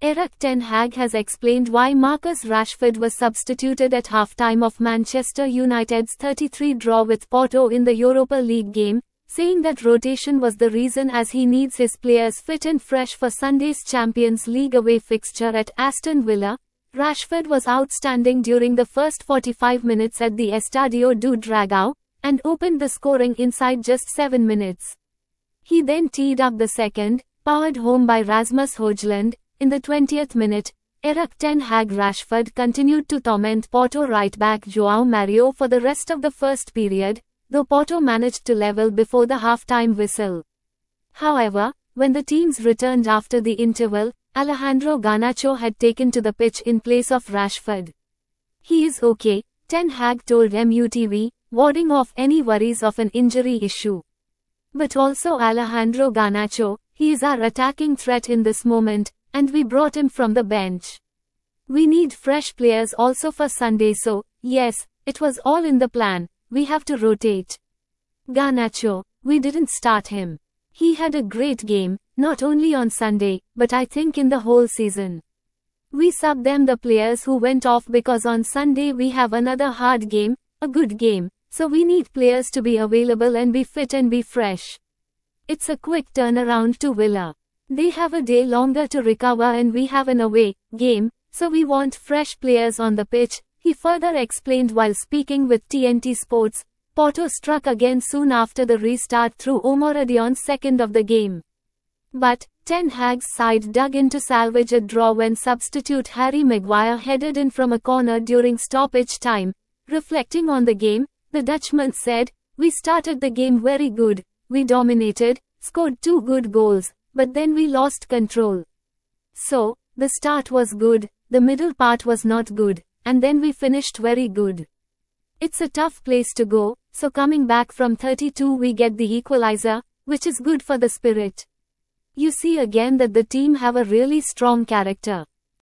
Erik ten Hag has explained why Marcus Rashford was substituted at halftime of Manchester United's 3-3 draw with Porto in the Europa League game, saying that rotation was the reason as he needs his players fit and fresh for Sunday's Champions League away fixture at Aston Villa. Rashford was outstanding during the first 45 minutes at the Estadio do Dragão, and opened the scoring inside just 7 minutes. He then teed up the second, powered home by Rasmus Højlund. In the 20th minute, Erik ten Hag Rashford continued to torment Porto right-back João Mario for the rest of the first period, though Porto managed to level before the half-time whistle. However, when the teams returned after the interval, Alejandro Garnacho had taken to the pitch in place of Rashford. "He is okay," Ten Hag told MUTV, warding off any worries of an injury issue. "But also Alejandro Garnacho, he is our attacking threat in this moment, and we brought him from the bench. We need fresh players also for Sunday, so, yes, it was all in the plan, we have to rotate. Garnacho, we didn't start him. He had a great game, not only on Sunday, but I think in the whole season. We subbed them the players who went off because on Sunday we have another hard game, a good game, so we need players to be available and be fit and be fresh. It's a quick turnaround to Villa. They have a day longer to recover and we have an away game, so we want fresh players on the pitch," he further explained while speaking with TNT Sports. Porto struck again soon after the restart through Omoradion second of the game. But, Ten Hag's side dug in to salvage a draw when substitute Harry Maguire headed in from a corner during stoppage time. Reflecting on the game, the Dutchman said, "We started the game very good, we dominated, scored 2 good goals, but then we lost control. So, the start was good, the middle part was not good, and then we finished very good. It's a tough place to go, so coming back from 32 we get the equalizer, which is good for the spirit. You see again that the team have a really strong character.